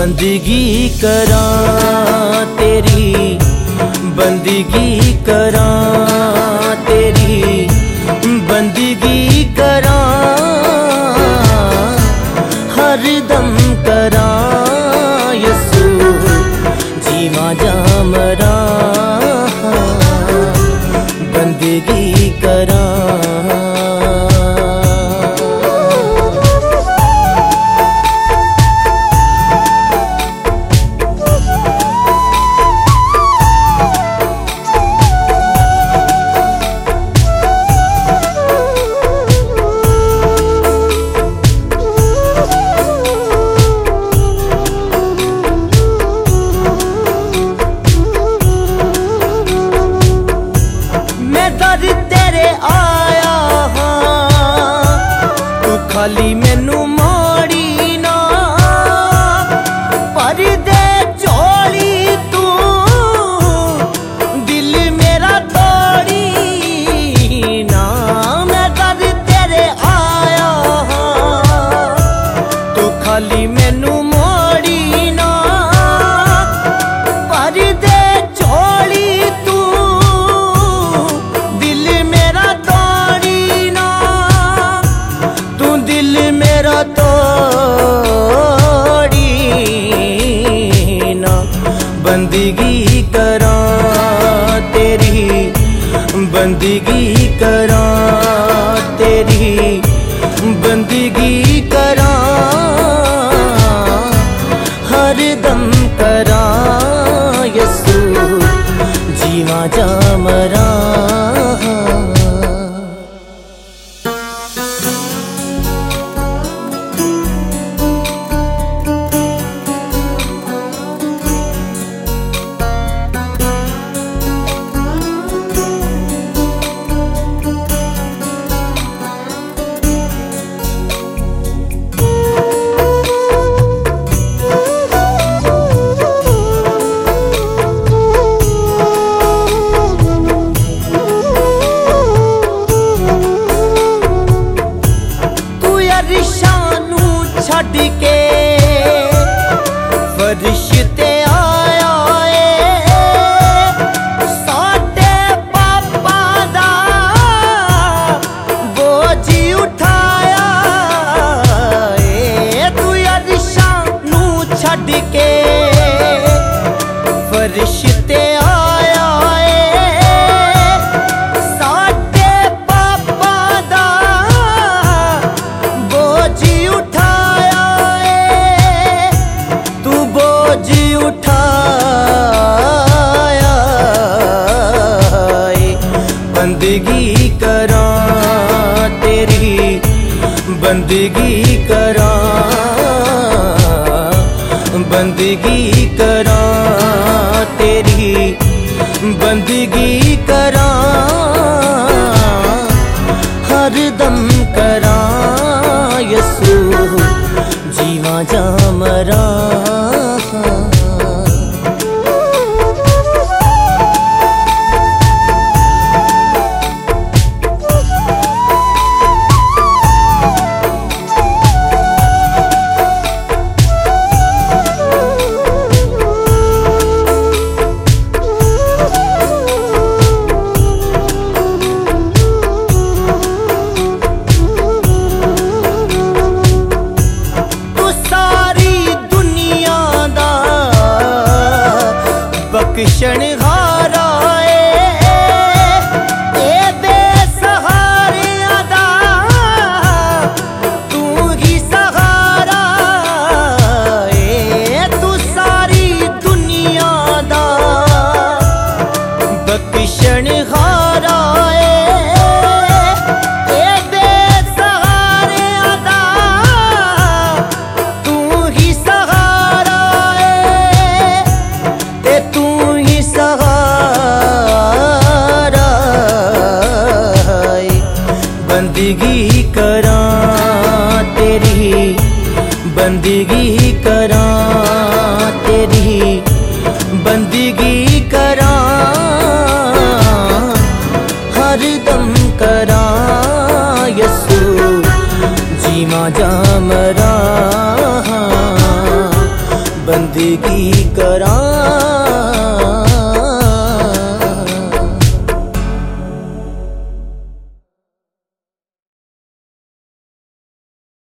बंदगी करां तेरी, बंदगी करां तेरी, बंदगी करां हर दम करां यसू, जीवा जा मरां बंदगी करां। तेरे आया हाँ तू खाली मैनू मोड़ी ना, पर दे चोली तू दिल मेरा तोड़ी ना। मैं कर तेरे आया हाँ तू खाली मैनू मोड़ी ना, पर दे चोली तू बंदगी करां तेरी, बंदगी करां तेरी, बंदगी करां हर दम करां यसू, जीवा जा मरां। छड़ के फरिश्ते आया साडे पापा दा बोझ उठाया। तू अरशां नू छड़ के फरिश्ते आया साडे पापा दा बोझ उठाया। बंदगी करां तेरी, बंदगी करां, बंदगी करां तेरी, बंदगी करां हर दम करां यसू, जीवा जा मरां। बंदगी करां